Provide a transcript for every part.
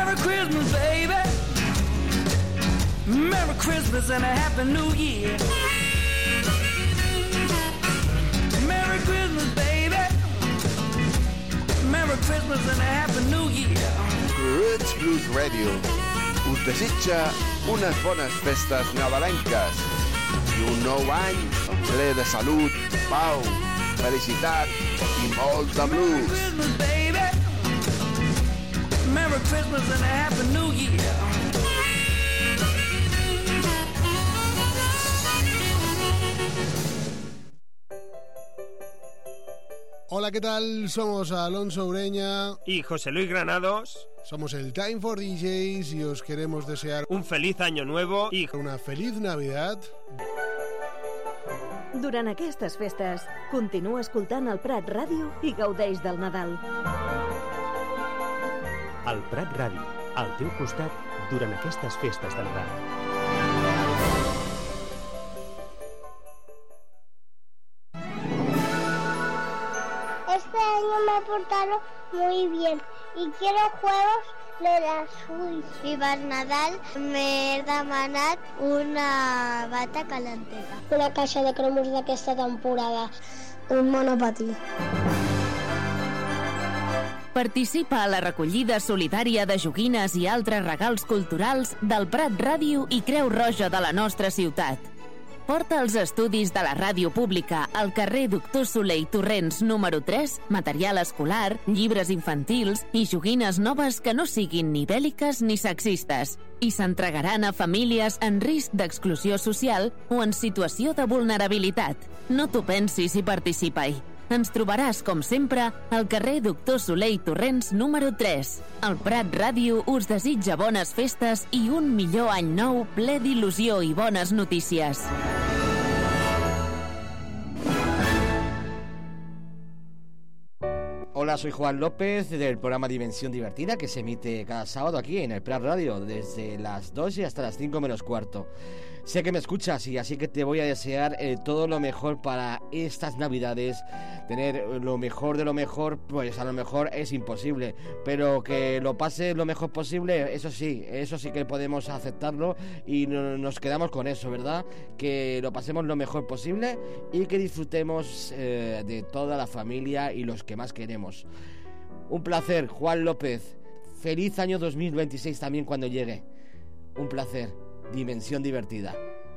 Merry Christmas, baby. Merry Christmas and a Happy New Year. Merry Christmas, baby. Merry Christmas and a Happy New Year. Roots Blues Radio us desitja unes bones festes nadalenques i un nou any ple de salut, pau, felicitat i molt de blues. Merry Christmas, baby. Merry Christmas and a Happy New Year. Hola, ¿qué tal? Somos Alonso Ureña y José Luis Granados. Somos el Time for DJs y os queremos desear un feliz año nuevo y una feliz Navidad. Durant aquestes festes, continua escoltant el Prat Ràdio i gaudeix del Nadal. El Prat Ràdio, al teu costat durant aquestes festes de Nadal. Este año me portaron muy bien y quiero juegos de la Switch. I per Nadal m'he demanat una bata calenteta. Una caixa de cromos d'aquesta temporada. Un monopatí. Participa a la recollida solidària de joguines i altres regals culturals del Prat Ràdio i Creu Roja de la nostra ciutat. Porta els estudis de la ràdio pública al carrer Doctor Soler i Torrents número 3, material escolar, llibres infantils i joguines noves que no siguin ni bèl·liques ni sexistes i s'entregaran a famílies en risc d'exclusió social o en situació de vulnerabilitat. No t'ho pensis i participa-hi. Ens trobaràs, com sempre, al carrer Doctor Soler i Torrents número 3. El Prat Ràdio us desitja bones festes i un millor any nou ple d'il·lusió i bones notícies. Hola, soy Juan López del programa Dimensión Divertida, que se emite cada sábado aquí en el Prat Radio desde las 2 y hasta las 5 menos cuarto. Sé que me escuchas y así que te voy a desear todo lo mejor para estas Navidades. Tener lo mejor de lo mejor, pues a lo mejor es imposible, pero que lo pases lo mejor posible, eso sí que podemos aceptarlo y nos quedamos con eso, ¿verdad? Que lo pasemos lo mejor posible y que disfrutemos de toda la familia y los que más queremos. Un placer, Juan López. Feliz año 2026 también cuando llegue. Un placer. Dimensión Divertida.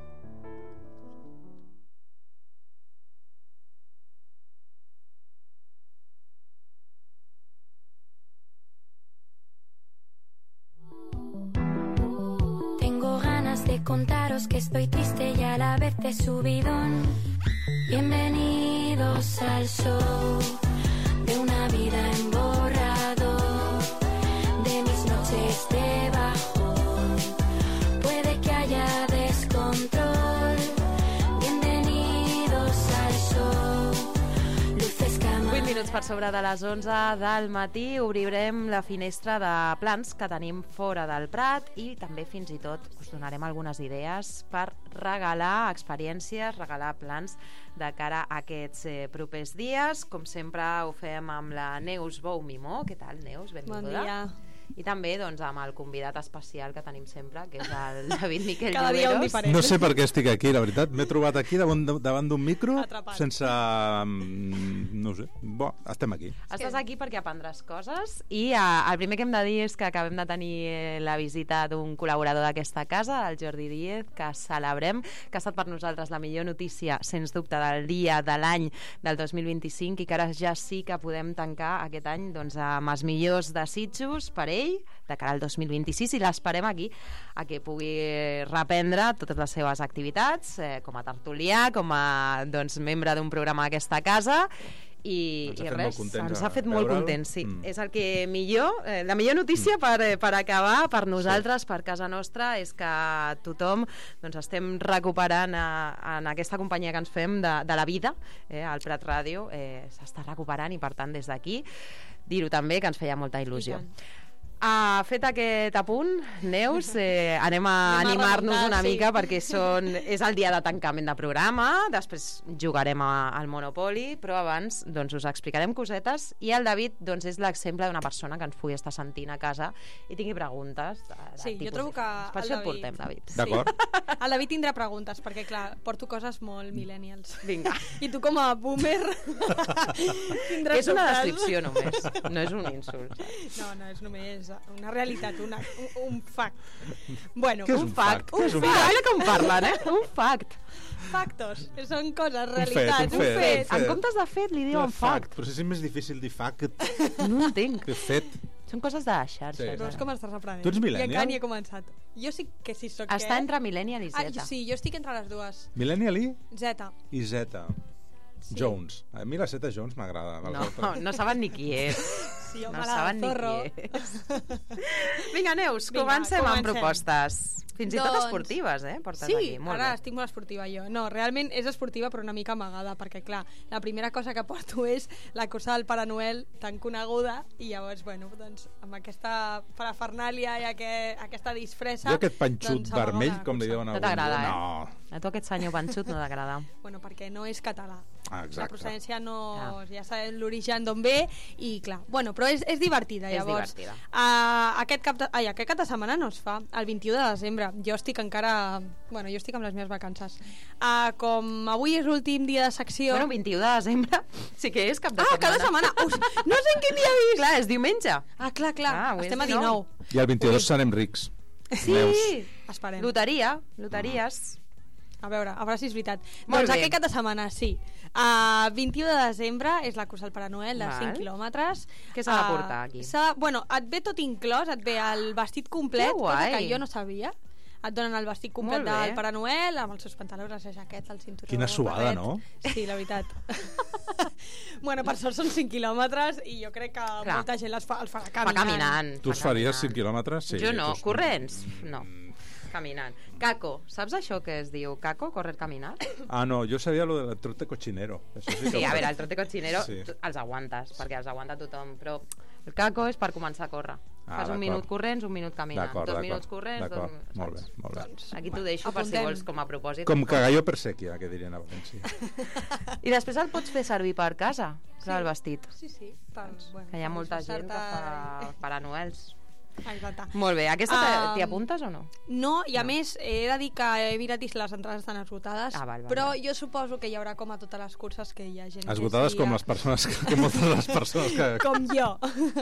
Tengo ganas de contaros que estoy triste y a la vez de subidón. Bienvenidos al show de una vida en borrador, de mis noches de bajón. Puede que haya descontrol. Bienvenidos al show. Luces cama. 8 minuts per sobre de les 11 del matí obrirem la finestra de plans que tenim fora del Prat i també fins i tot us donarem algunes idees per regalar experiències, regalar plans de cara a aquests propers dies. Com sempre ho fem amb la Neus Bou Mimó. Què tal, Neus? Benvinguda. Bon dia. I també doncs, amb el convidat especial que tenim sempre, que és el David Miquel Cada dia un Lloberos. diferent. No sé per què estic aquí, la veritat. M'he trobat aquí davant d'un micro Atrapat. sense... no sé. Bo, estem aquí. Estàs aquí perquè aprendràs coses i el primer que hem de dir és que acabem de tenir la visita d'un col·laborador d'aquesta casa, el Jordi Díez, que celebrem, que ha estat per nosaltres la millor notícia, sens dubte, del dia, de l'any del 2025 i que ara ja sí que podem tancar aquest any doncs, amb els millors desitjos per ell de cara al 2026 i l'esperem aquí a que pugui reprendre totes les seves activitats com a tertulià, com a doncs, membre d'un programa d'aquesta casa i res, ens ha fet molt contents, sí. És el que millor, la millor notícia per acabar per nosaltres, per casa nostra, és que tothom doncs, estem recuperant en aquesta companyia que ens fem de la vida, al Prat Ràdio s'està recuperant i per tant des d'aquí dir-ho també que ens feia molta il·lusió. Fet aquest apunt, Neus, anem a animar-nos una mica perquè és el dia de tancament de programa, després jugarem al Monopoly, però abans doncs, us explicarem cosetes i el David doncs, és l'exemple d'una persona que ens pugui estar sentint a casa i tingui preguntes. Sí, jo trobo que per això et portem, David. D'acord. El David tindrà preguntes, perquè clar, porto coses molt millennials. Vinga. I tu com a boomer tindràs És una dubtes. descripció només, no és un insult. No, és només una realitat, un fact. Bueno, Què és un un fact. fact? Què és un Mira, mira com parlen, Un fact. Factos, són coses, Un realitats, fet. un fet. En comptes de fet li diuen fact. Però és més difícil dir fact No ho entenc. que fet. Són coses de xarxa. Sí. Veus com estàs aprenent? Tu ets millennial? I encara ni he començat. Jo sí que sí soc Està entre millennial i Z. Sí, jo estic entre les dues. Millennial Z. i Z. Sí. Jones. A mi la Z Jones m'agrada. No saben ni qui és. Sí, home, No la saben ni Zorro. qui és. Vinga, Neus, Vinga, comencem amb comencem. propostes. Fins i tot Doncs, esportives, portes Sí, aquí. Molt ara bé. estic molt esportiva jo. No, realment és esportiva però una mica amagada, perquè clar, la primera cosa que porto és la cosa del Pare Noel tan coneguda i llavors, bueno, doncs amb aquesta parafernàlia i aquesta disfressa... Jo aquest panxut doncs, amago vermell, la com li cursa. diuen a No t'agrada, No. A tu aquest senyor panxut no t'agrada. Bueno, perquè no és català. Ah, La exacte. procedència no... Ja sabem l'origen d'on ve i clar, bueno, però és divertida, És llavors. divertida. Aquest cap de setmana no es fa, el 21 de desembre. Jo estic encara... Bueno, jo estic amb les meves vacances. Com avui és l'últim dia de secció... Bueno, 21 de desembre sí que és cap de setmana. cada setmana! No sé en quin dia he vist! Clar, és diumenge. Clar, avui estem a és 19. 19. I el 22 serem rics. Sí! Esperem. Loteries. A veure si és veritat. Molt Doncs bé. aquest cap de setmana, sí. 21 de desembre és la cursa al Pare Noel de Val. 5 quilòmetres. Què s'ha de portar aquí? Bueno, et ve tot inclòs, et ve el vestit complet, Que guai. cosa que jo no sabia. Et donen el vestit complet Molt bé. del Pare Noel, amb els seus pantalons, la seva jaqueta, el cinturó... Quina suada, barret. no? Sí, la veritat. Bueno, per sort són 5 quilòmetres i jo crec que Clar. molta gent els farà Va caminant. caminant. Tu els faries 5 quilòmetres? Sí. Jo no, tu- corrents, no. Caminant. Caco, saps això que es diu caco, correr, caminar? Ah, no, jo sabia lo del trote cochinero. Això sí, que Sí, ho a sé. veure, el trote cochinero Sí. els aguantes, perquè els aguanta tothom, però el caco és per començar a córrer. Fas d'acord. un minut corrents, un minut caminant. D'acord, 2 d'acord. minuts corrents, D'acord, dos... molt bé, molt bé. Aquí t'ho deixo per si Apuntem. vols com a propòsit. Com cagalló per sèquia, que dirien a València. I després el pots fer servir per casa, el vestit. Sí. Bueno, Que hi ha molta gent que fa Pare Noels. Exacte. Molt bé, aquesta t'hi apuntes o no? No, i a més he de dir que he mirat i les entrades estan esgotades, Val. però jo suposo que hi haurà com a totes les curses que hi ha gent Esgotades que com les persones, que moltes de les persones que... com jo.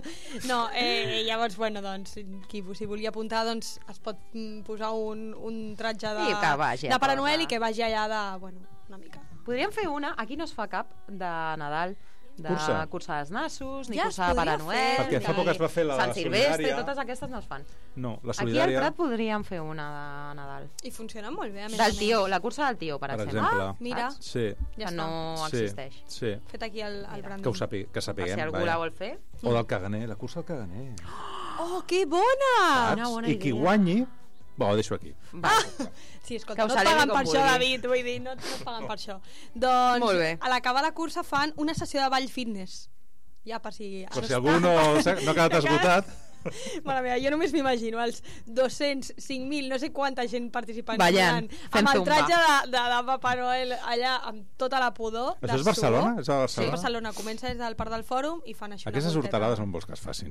No, llavors, bueno, doncs, si volia apuntar, doncs es pot posar un tratge I que vagi a de Pare córrer. Noel i que vagi allà de, bueno, una mica. Podríem fer una, aquí no es fa cap de Nadal, de cursa dels nassos, ni Ja es cursa de Pare podria Noel, fer. Perquè fa poc es va fer la Sant Silvestre, solidària. totes aquestes no es fan. No, la Aquí al solidària, Prat podríem fer una de Nadal. I funciona molt bé, a més. Del tió, la cursa del tió, per per exemple. exemple. Ah, mira. Sí. Ja Que no Sí, existeix. sí. Fet aquí el branding. Que Per sapiguem. si algú vaja. la vol fer. O del caganer, la cursa del caganer. Oh, que bona! Una bona I qui idea. guanyi... Bo, ho deixo aquí. Va. Sí, escolta, Que ho no et celebri paguen com per això, vulgui. David, vull dir, no et paguen per això. Doncs, Molt bé. a l'acabar la cursa fan una sessió de ball fitness. Ja, per si... Per si algú no ha quedat esgotat. Mare meva, jo només m'imagino els 200, 5.000, no sé quanta gent participant Ballant, fent amb el zumba. tratge de Papa Noel allà amb tota la pudor. Això de és Barcelona? suor. És a Barcelona? Sí, Barcelona. Comença des del Parc del Fòrum i fan això. Aquestes una volteta. horterades on vols que es facin?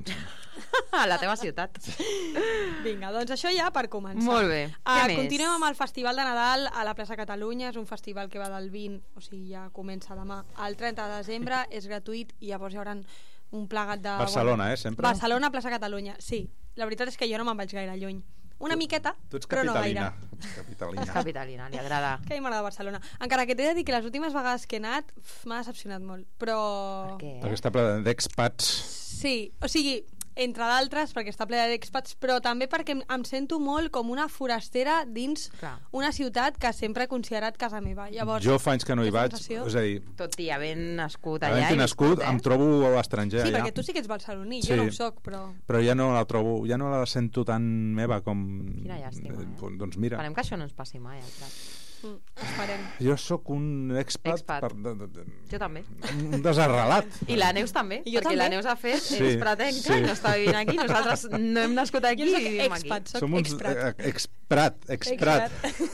A la teva ciutat. Vinga, doncs això ja per començar. Molt bé. Què més? Continuem amb el Festival de Nadal a la plaça Catalunya. És un festival que va del 20, o sigui, ja comença demà, al 30 de desembre. És gratuït i llavors hi haurà un plegat de... Barcelona, sempre? Barcelona, plaça Catalunya, sí. La veritat és que jo no me'n vaig gaire lluny. Una miqueta, Tu ets però no gaire. capitalina. Ets capitalina. És capitalina, li agrada. Que a mi m'agrada Barcelona. Encara que t'he de dir que les últimes vegades que he anat m'ha decepcionat molt, però... Per què? Perquè està ple d'expats. Sí, o sigui, entre d'altres, perquè està ple d'expats, però també perquè em sento molt com una forastera dins una ciutat que sempre he considerat casa meva. Llavors, Jo fa anys que no hi vaig, sensació- és a dir, Tot i havent nascut allà. havent-hi i nascut, viscut, em trobo a l'estranger Sí, allà. perquè tu sí que ets barceloní, Sí. jo no ho soc, però... Però ja no la trobo, ja no la sento tan meva com... Quina llàstima, Doncs mira. Esperem que això no ens passi mai, al Prat. Esperem. Jo sóc un expat. Jo també. Un desarrelat. I la Neus també, I jo perquè també. la Neus ha fet és pratenca i no està vivint aquí. Nosaltres no hem nascut aquí i vivim aquí. Som uns exprat.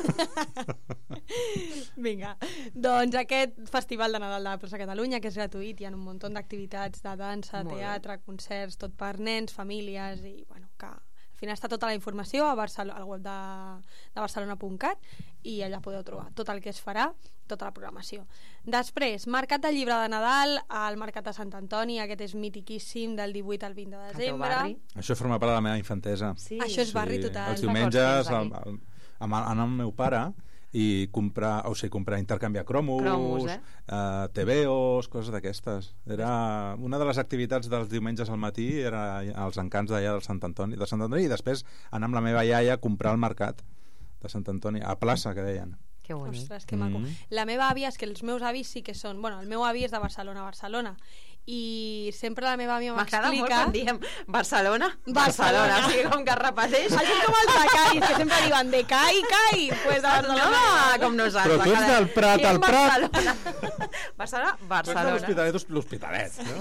Vinga, doncs aquest Festival de Nadal de la Plaça Catalunya, que és gratuït, hi ha un munt d'activitats de dansa, teatre, concerts, tot per nens, famílies, i bueno, que al final està tota la informació al web de barcelona.cat i allà podeu trobar tot el que es farà, tota la programació. Després, Mercat del Llibre de Nadal al Mercat de Sant Antoni, aquest és mitiquíssim, del 18 al 20 de desembre. Això forma part de la meva infantesa. Sí. Això és barri total. Els diumenges anar amb el meu pare i comprar, intercanviar cromos, TVOs, coses d'aquestes. Era una de les activitats dels diumenges al matí, era als encants d'allà de Sant Antoni, i després anar amb la meva iaia a comprar al mercat de Sant Antoni, a plaça, que deien. Que bonic. Ostres, que maco. La meva àvia, és que els meus avis sí que són... Bueno, el meu avi és de Barcelona, i sempre la meva àvia m'explica... M'agrada molt quan diem Barcelona, o sigui, com que repeteix. Així com els becaris, que sempre diuen de Cai, pues de Barcelona. No, com nosaltres. Però tu ets del Prat, al Prat. Barcelona. L'Hospitalet, no?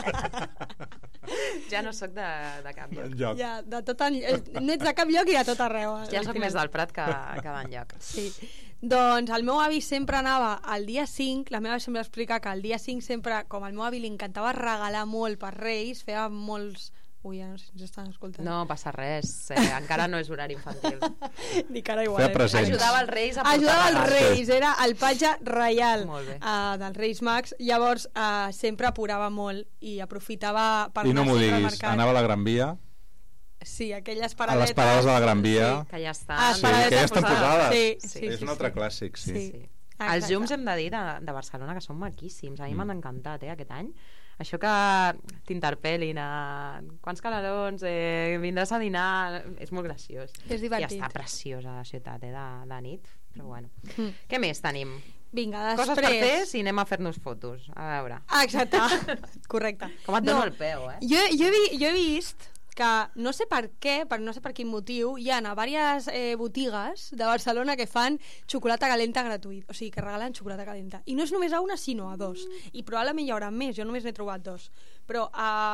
Ja no sóc de cap lloc. Ja, no ets de cap lloc i a tot arreu. Ja sóc més del Prat que d'enlloc. Sí. Doncs el meu avi sempre anava el dia 5, la meva sempre explica que el dia 5 sempre, com al meu avi li encantava regalar molt per Reis, feia molts... Ui, ja no sé si ens estan escoltant. No passa res, encara no és horari infantil. Dic ara igual. Ajudava els Reis a portar Ajudava els regals. Reis, era el patge reial dels Reis Mags, llavors sempre apurava molt i aprofitava per I no m'ho anar sempre al diguis, mercat. anava a la Gran Via. Sí, aquelles A paradetes. les parades de la Gran Via. Sí, que ja estan. Que ja estan posades. Sí. És un altre clàssic, sí. Els llums, hem de dir, de Barcelona, que són maquíssims. A mi m'han encantat, aquest any. Això que t'interpel·lin quants calarons, vindràs a dinar, és molt graciós. És divertit. I està preciosa la ciutat, de nit. Però bueno. Què més tenim? Vinga, després... Coses per fer si anem a fer-nos fotos. A veure. Exacte, correcte. Com et dono el peu, Jo he vist que no sé per què, no sé per quin motiu, hi ha diverses botigues de Barcelona que fan xocolata calenta gratuït, o sigui, que regalen xocolata calenta. I no és només a una, sinó a dos. I probablement hi haurà més, jo només n'he trobat dos. Però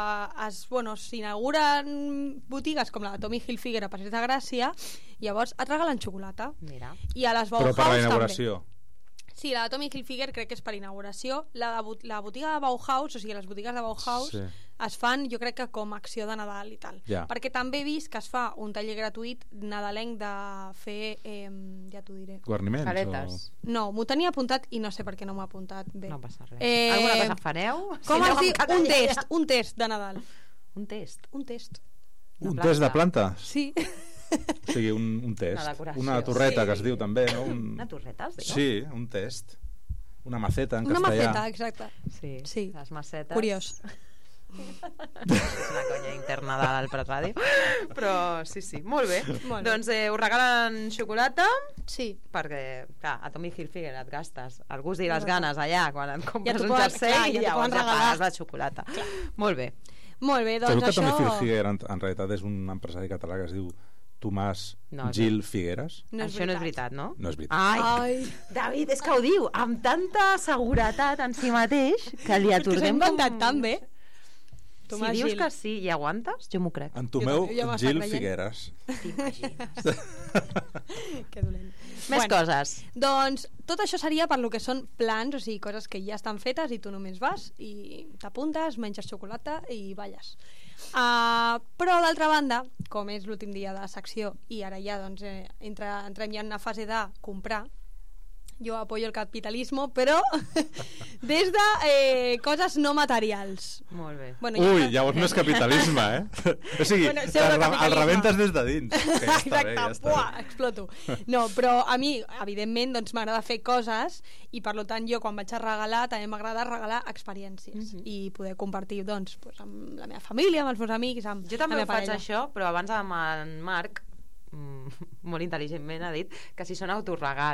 s'inauguren botigues com la de Tommy Hilfiger a Passeig de Gràcia, llavors et regalen xocolata. Mira. I a les Bauhaus però per la inauguració. també. Sí, la de Tommy Hilfiger crec que és per inauguració. La botiga de Bauhaus, o sigui, les botigues de Bauhaus es fan, jo crec que com acció de Nadal i tal. Perquè també he vist que es fa un taller gratuït nadalenc de fer, ja t'ho diré, guarniments. Paletes. No, m'ho tenia apuntat i no sé per què no m'ho ha apuntat bé. No passa res. Alguna cosa fareu? Com es diu? Un test de Nadal. Un test? Un test. Un test de plantes? Sí. O sigui, un test. Una torreta, que es diu també, no? Una torreta, es diu? Sí, un test. Una maceta, en castellà. Una maceta, exacte. Sí, les macetes. Curiós. És una conya interna del Prat Ràdio. Però sí, molt bé. Doncs us regalen xocolata. Sí. Perquè, clar, a Tommy Hilfiger et gastes el gust i les ganes allà quan et compres un jersei i llavors ja pagues la xocolata. Molt bé. Molt bé, doncs això... Sabeu que Tommy Hilfiger en realitat és un empresari català que es diu Tomàs Gil Figueres? Això no és veritat, no? No és veritat. Ai, David, és que ho diu amb tanta seguretat en si mateix que li atorguem... Que s'ha inventat tan bé. Si dius que sí i aguantes, jo m'ho crec. En Tomeu Gil Figueres. T'imagines. Que dolent. Més coses. Doncs tot això seria per lo que són plans, o sigui, coses que ja estan fetes i tu només vas i t'apuntes, menges xocolata i balles. Però d'altra banda, com és l'últim dia de la secció i ara ja doncs, entrem ja en una fase de comprar, jo apoyo el capitalismo, però des de coses no materials. Molt bé. Bueno, ui, llavors no és capitalisme, O sigui, el rebentes des de dins. Exacte, exploto. No, però a mi, evidentment, doncs m'agrada fer coses i per tant jo quan vaig a regalar també m'agrada regalar experiències i poder compartir doncs amb la meva família, amb els meus amics, amb jo també la meva faig això, però abans amb en Marc molt intel·ligentment ha dit que si són autoregals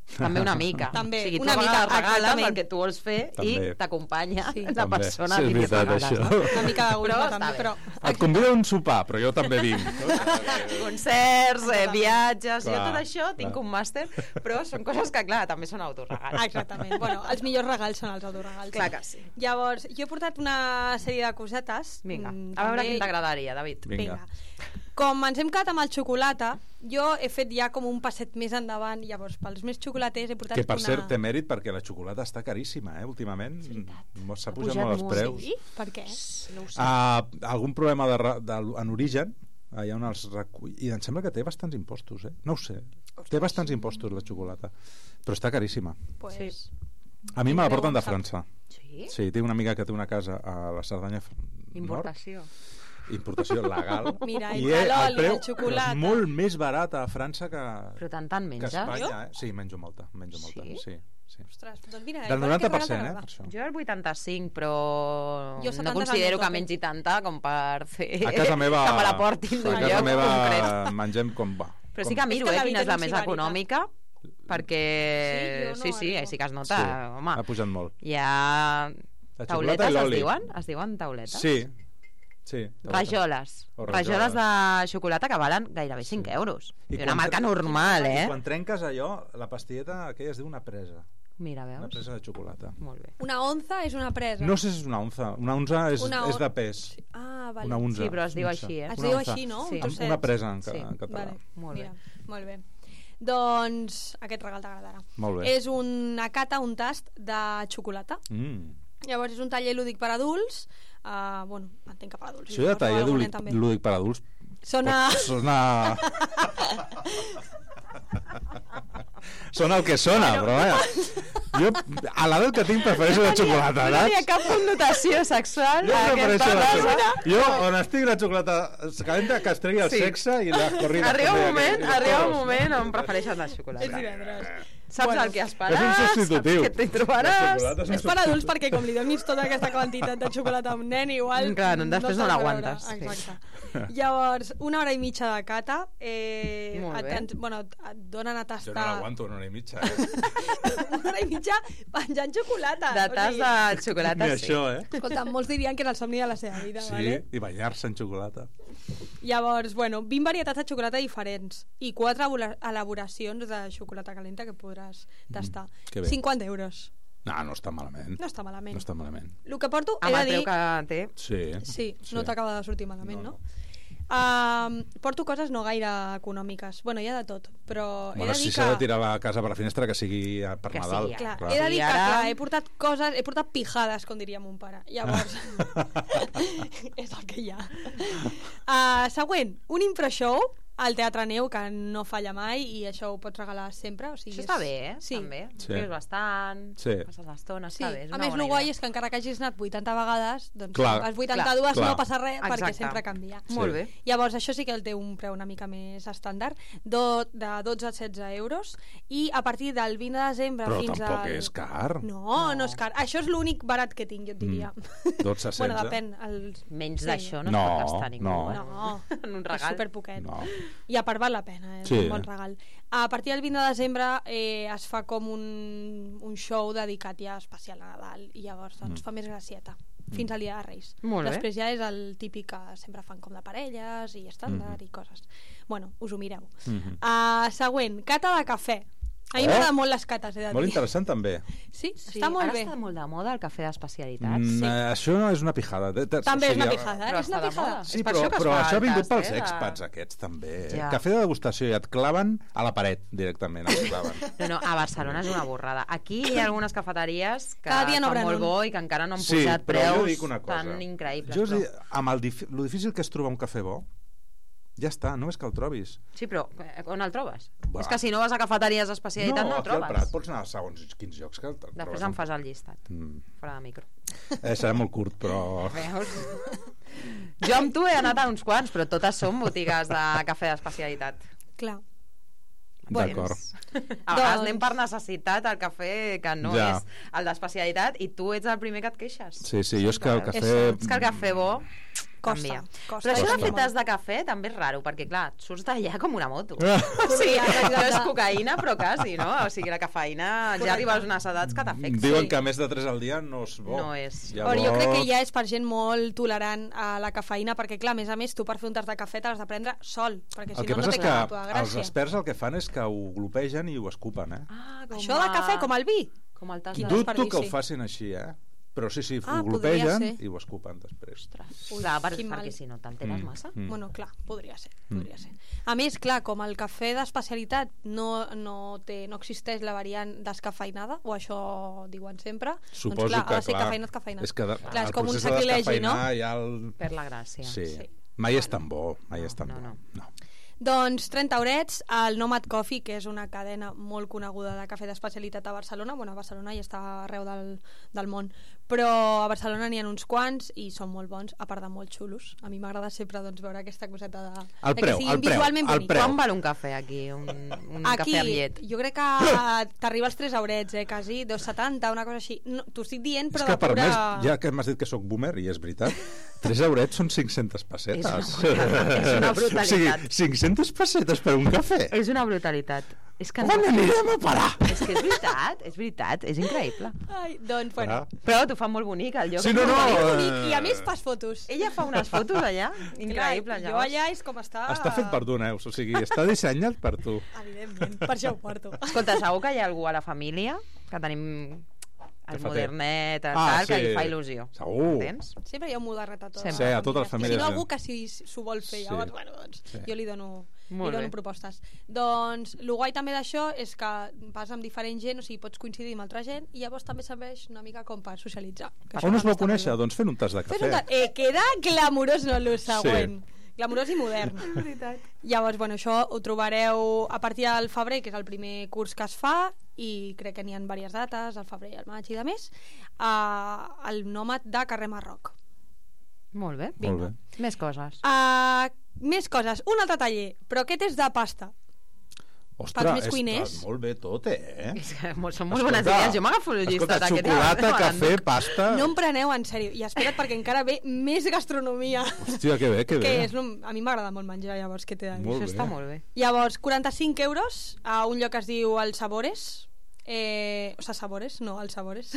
També una mica. També, o sigui, tu una a mica, vegades regales exactament. el que tu vols fer També. i t'acompanya la També. persona Sí, és a qui li veritat, regales. això. No? Una mica de gust, Però també, està però... Et convido a un sopar, però jo també vinc. Concerts, viatges, jo Clar, tot això tinc clar. un màster, però són coses que, clar, també són autorregals. Exactament. Bueno, els millors regals són els autorregals. Clar que sí. Llavors, jo he portat una sèrie de cosetes. Vinga, a veure quin t'agradaria, David. Vinga. Com ens hem quedat amb el xocolata, jo he fet ja com un passet més endavant. Llavors, pels més xocolaters he portat Que per una... cert té mèrit perquè la xocolata està caríssima, últimament. S'ha pujat molt els preus. Sí? Per què? No ho sé. Algun problema en origen, hi ha uns i em sembla que té bastants impostos, no ho sé. Té bastants impostos la xocolata, però està caríssima. Pues... A mi me la porten de França. Sí? Sí, tinc una amiga que té una casa a la Cerdanya Importació. Importació legal. Mira, i el el preu el xocolata. és molt més barat a França que Però menges? que a Espanya. Sí, menjo molta. Sí? Ostres, doncs mira, del 90%, per això. Jo el 85, però Jo 70 no considero és el que mengi tanta com per fer A casa meva, que me la portin d'un a casa lloc meva concret. mengem com va. Però sí que miro, És que la quina és vida la és més sibàrica. econòmica, perquè Sí, jo no sí, arribo. sí que es nota, Sí, home. ha pujat molt. Hi ha La xocolata tauletes, i es l'oli. diuen? Es diuen tauletes? Sí. Rajoles. O Rajoles de xocolata que valen gairebé 5 euros. I una quan marca tre- normal, I quan eh? trenques allò, la pastilleta aquella es diu una presa. Mira, Una veus? presa de xocolata. Molt bé. Una onza és una presa. No sé si és una onza. Una onza és, Una és de pes. Ah, vale. Una onza. Sí, però es diu així, Es Una diu onza. així, no? Sí. Un trosset. Una presa en, Sí. en català. Vale. Molt bé. Mira, molt bé. Doncs aquest regal t'agradarà. Molt bé. És una cata, un tast de xocolata. Llavors és un taller lúdic per adults. Bueno, entenc que per adults. Això de taller Algun nen també. lúdic per adults Sona... Sona... Sona el que sona, però jo a l'edat que tinc prefereixo la xocolata, No hi ha saps? cap connotació sexual Jo a prefereixo aquesta la cosa. xocolata. Jo, on estigui la xocolata calenta, que es tregui el Sí. sexe i les corrides. Arriba també, un aquelles moment on prefereixes la És xocolata. divendres. Saps Bueno, el que És un esperaràs, substitutiu. saps què t'hi trobaràs. És per adults perquè com li donis tota aquesta quantitat de xocolata a un nen igual Clar, després no te'l l'aguantes, veurà. sí. Exacte. Llavors, 1 hora i mitja de cata, Molt bé. et donen a Jo no tastar l'aguanto una hora i mitja, 1 hora i mitja menjant xocolata. De tas de xocolata, Ni sí. això, Escolta, molts dirien que era el somni de la seva vida, Sí, vale? i banyar-se en xocolata. Llavors, bueno, 20 varietats de xocolata diferents i 4 elaboracions de xocolata calenta que podràs tastar. que bé. 50 euros. No està malament. No està malament. No està malament. El que porto, Amb he el de preu dir... que té. Sí. Sí, no t'acaba de sortir malament, no? Porto coses no gaire econòmiques. Bueno, hi ha de tot, però he Bueno, de si dir s'ha de que... tirar la casa per la finestra, que sigui per Que Nadal. sigui, Clar, clar. he de dir I que ara- clar, he portat coses, he portat pijades, com diria mon pare. Llavors, és el que hi ha. Següent, un impro-show al Teatre Neu, que no falla mai i això ho pots regalar sempre. O sigui, Això està bé, Sí. també. Sí. Rius bastant, Sí. passes l'estona, Sí, està bé. És a una més, bona el guai idea. és que encara que hagis anat 80 vegades, doncs Clar. les 82 Clar. no passa res perquè Exacte. sempre canvia. Sí. Molt bé. Llavors, això sí que el té un preu una mica més estàndard, de 12 a 16 euros, i a partir del 20 de desembre Però fins tampoc al... és car. No és car. Això és l'únic barat que tinc, jo et diria. 12 a 16. Bueno, depèn. Menys Sí. d'això no, No, es pot gastar ningú. no. No, En un és regal. superpoquet. No. I a part val la pena, és Sí. un bon regal. A partir del 20 de desembre es fa com un show dedicat ja especial a Nadal i llavors doncs, fa més gracieta fins al dia de Reis. Molt bé. Després ja és el típic que sempre fan com de parelles i estàndard i coses. Bueno, us ho mireu. Següent, cata de cafè. A mi Oh! m'agraden molt les cates, he de dir. Molt interessant, també. Sí, Sí, està molt ara bé. està molt de moda el cafè d'especialitats. Això és una pijada. També és una pijada, Però és una està de pijada. moda. Sí, És per però, això que es però fa això ha el vingut tast, pels de- expats aquests també. Ja. Cafè de degustació i et claven a la paret directament. Et claven. No, a Barcelona és una borrada. Aquí hi ha algunes cafeteries que Cada dia fan n'obren molt un. bo i que encara no han Sí, posat però jo preus dic una cosa. tan increïbles. Jo us però... dic, amb lo difícil que és trobar un cafè bo, ja està, només que el trobis. Sí, però on el trobes? Va. És que si no vas a cafeteries d'especialitat no el aquí al trobes. Prat pots anar a segons quins llocs que el Després em fas el llistat. Fora de micro. Serà molt curt, però... Veus? Jo amb tu he anat a uns quants, però totes són botigues de cafè d'especialitat. Clar. D'acord. A vegades anem per necessitat el cafè que no Ja. és el d'especialitat i tu ets el primer que et queixes. Sí, jo és que el cafè... És que el cafè bo... canvia. costa. Però això de Costa fer tas de cafè també és raro, perquè clar, surts d'allà com una moto. O sigui, no és cocaïna, però quasi, no? O sigui, la cafeïna ja arriba a unes edats que t'afecta. Diuen que més de 3 al dia no és bo. No és. Però jo crec que ja és per gent molt tolerant a la cafeïna, perquè clar, a més, tu per fer un tas de cafè t'has de prendre sol, perquè si El que no, no passa té és que cap gràcia. els experts el que fan és que ho glopegen i ho escupen, Això de cafè, com el vi? Com el tas de... Dubto que ho facin així, Però sí, ho glopegen i ho escupen després. Perquè si no t'alteres massa. Bueno, clar, podria ser. A més, clar, com el cafè d'especialitat no existeix la variant descafeinada, o això diuen sempre, suposo doncs clar, que, ha de ser cafeinat. És que clar, és com un sacrilegi, no? Per la gràcia. Sí. Mai és tan bo, No. Doncs 30 eurets al Nomad Coffee, que és una cadena molt coneguda de cafè d'especialitat a Barcelona. Bueno, a Barcelona i està arreu del món, però a Barcelona n'hi ha uns quants i són molt bons, a part de molt xulos. A mi m'agrada sempre veure aquesta coseta de que siguin visualment bonics. Quan val un cafè aquí? Un cafè amb llet? Jo crec que t'arriba als 3 eurets, quasi 2,70, una cosa així. No, t'ho estic dient, però és que per més, ja que m'has dit que sóc boomer, i és veritat, 3 eurets són 500 pessetes. És una brutalitat. O sigui, 500 pessetes per un cafè. És una brutalitat. On anirem a parar? És que és veritat, és increïble. Ai, doncs, bueno. Però t'ho fa molt bonic, el lloc. Sí, no. I a més fas fotos. Ella fa unes fotos allà, increïble. Jo allà és com està... Està fet per tu, Neus, o sigui, està dissenyat per tu. Evidentment, per això ho porto. Escolta, segur que hi ha algú a la família que tenim el modernet, que li fa il·lusió. Segur. Entens? Sempre hi ha un modernet a Sí, a totes les famílies. I si no, algú que s'ho vol fer, llavors, bueno, doncs, jo li dono propostes. Doncs, el guai també d'això és que vas amb diferent gent, o sigui, pots coincidir amb altra gent, i llavors també serveix una mica com per socialitzar. On us vau conèixer? Doncs fent un tas de cafè. Queda glamurós, no, el següent. Glamurós i modern. Llavors, bueno, això ho trobareu a partir del febrer, que és el primer curs que es fa, i crec que n'hi ha diverses dates, al febrer, al maig i de més, al Nòmad de carrer Marroc. Molt bé. Més coses. Més coses. Un altre taller, però aquest és de pasta. Ostres, és molt bé tot, Són molt bones idees. Jo m'agafo el llistat aquest. Xocolata, cafè, pasta... No em preneu en sèrio. I espera't, perquè encara ve més gastronomia. Hòstia, que bé. A mi m'agrada molt menjar, llavors, què t'he de dir? Això està molt bé. Llavors, 45 euros a un lloc que es diu El Sabores. Sabores, no, Els Sabores.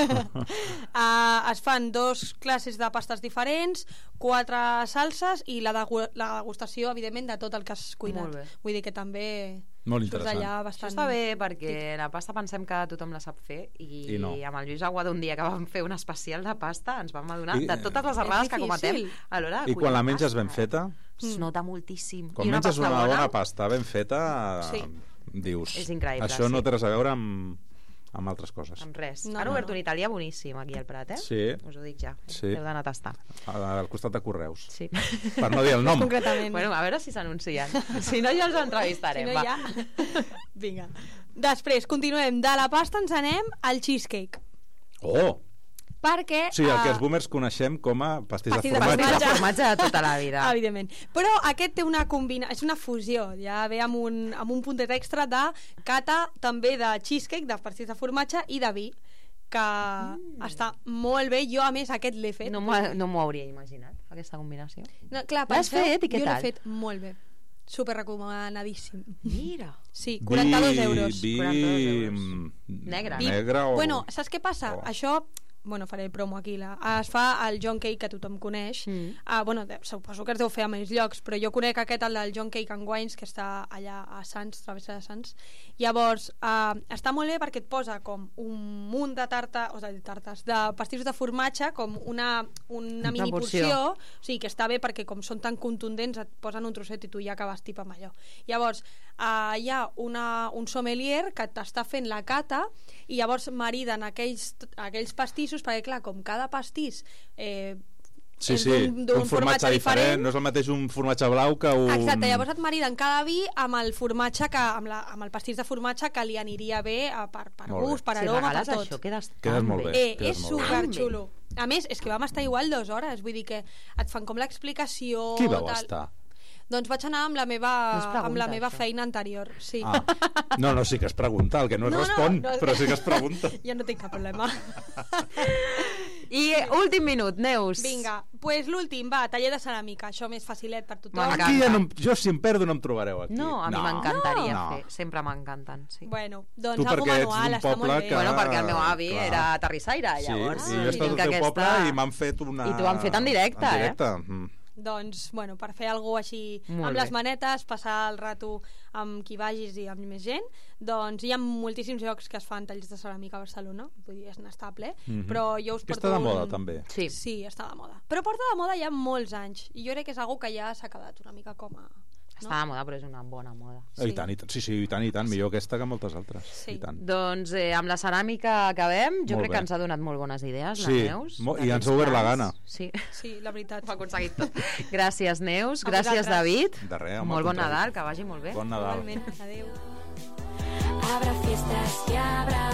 Es fan 2 classes de pastes diferents, 4 salses i la degustació, evidentment, de tot el que has cuinat. Vull dir que també molt interessant. Això està bé, perquè la pasta pensem que tothom la sap fer i amb el Lluís Aguado un dia que vam fer un especial de pasta ens vam adonar de totes les errades que cometem a l'hora de cuinar. I quan la menges ben feta? Es nota moltíssim. Quan menges una bona pasta ben feta, dius, això no té res a veure amb altres coses. Amb res. Han obert un italià boníssim aquí al Prat, Sí. Us ho dic ja. Heu d'anar a tastar. Al costat de Correus. Sí. Per no dir el nom. Concretament. Bueno, a veure si s'anuncien. Si no, ja els entrevistarem. Si no, ja... Vinga. Després, continuem. De la pasta ens anem al cheesecake. Oh! Perquè... Sí, el que els boomers coneixem com a pastís de formatge. Pastís de formatge de tota la vida. Evidentment. Però aquest té una és una fusió. Ja ve amb un puntet extra de cata també de cheesecake, de pastís de formatge i de vi, que està molt bé. Jo, a més, aquest l'he fet. No m'ho hauria imaginat, aquesta combinació. No, clar, l'has fet i què tal? Jo l'he fet molt bé. Super recomanadíssim. Mira. Sí, 42 euros. Vi 42 euros. Negre o... Bueno, saps què passa? Això... Bueno, faré promo aquí. Es fa el John Cake, que tothom coneix. Bueno, suposo que es deu fer a més llocs, però jo conec aquest, el del John Cake and Wines, que està allà a Sants, travessa de Sants. Llavors, està molt bé perquè et posa com un munt de tartes, de pastissos de formatge, com una mini porció. O sigui, que està bé perquè com són tan contundents et posen un trosset i tu ja acabes tip amb allò. Llavors, hi ha un sommelier que t'està fent la cata i llavors mariden aquells pastissos, perquè clar, com cada pastís un formatge diferent, no és el mateix un formatge blau que un... Exacte, llavors et mariden cada vi amb el formatge amb el pastís de formatge que li aniria bé per gust, per aroma, per tot. Quedes molt bé. És superxulo. A més, és que vam estar igual 2 hores, vull dir que et fan com l'explicació. Qui vau estar? Doncs vaig anar amb la meva feina anterior, sí. No, sí que es pregunta, el que no es respon, però sí que es pregunta. Jo no tinc cap problema. I últim minut, Neus. Vinga, pues l'últim, va, taller de ceràmica. Això més facilet per tothom. Aquí ja no, jo si em perdo no em trobareu aquí. No, a mi m'encantaria fer. Sempre m'encanten, sí. Bueno, doncs tu algo manual, està molt bé. Bueno, perquè el meu avi era terrissaire, llavors. Sí, i jo he estat al teu poble i m'han fet una... I t'ho han fet en directe, Doncs, bueno, per fer alguna cosa així amb les manetes, passar el rato amb qui vagis i amb més gent, doncs hi ha moltíssims llocs que es fan talls de ceràmica a Barcelona, vull dir, és inestable, però jo us porto... Està de moda, també. Sí, està de moda. Però porta de moda ja molts anys, i jo crec que és algo que ja s'ha quedat una mica com a... Està de moda, però és una bona moda. Sí. I tant, i tant. Millor aquesta que moltes altres. Sí. I tant. Doncs amb la ceràmica acabem. Jo crec que ens ha donat molt bones idees, la Neus. I ens ha obert la gana. Sí, la veritat. Ho ha aconseguit tot. Gràcies, Neus. Gràcies, David. De res, molt bon Nadal, que vagi molt bé. Bon Nadal. Adéu. Habrá fiestas y habrá